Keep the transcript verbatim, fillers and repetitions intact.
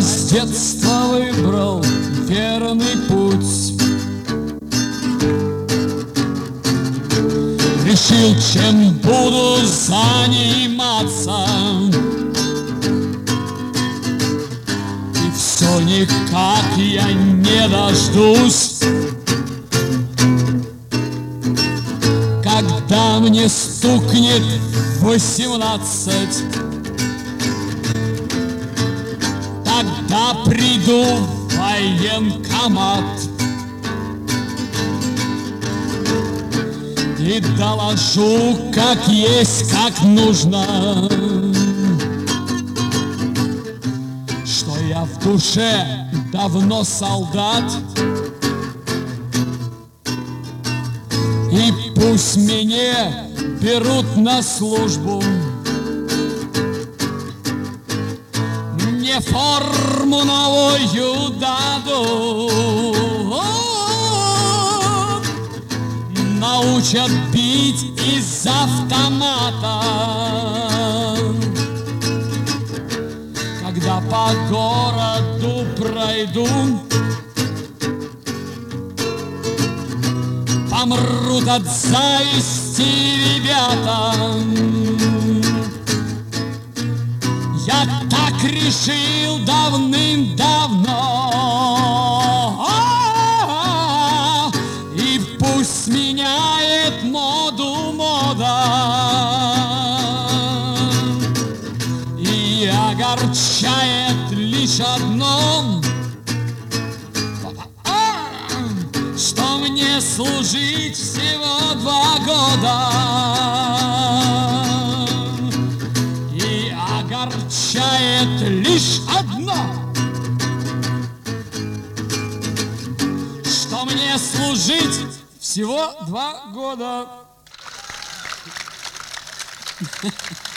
с детства выбрал верный путь. Решил, чем буду заниматься, и все никак я не дождусь, когда мне стукнет восемнадцать. Тогда приду в военкомат и доложу, как есть, как нужно, что я в душе давно солдат. И пусть меня берут на службу, мне форму новую дадут, научат бить из автомата. Когда по городу пройду, помрут от зависти ребята. Я так решил давным-давно, и пусть меняет моду мода, и огорчает лишь одно, что мне служить всего два года. И огорчает лишь одно, что мне служить всего два года.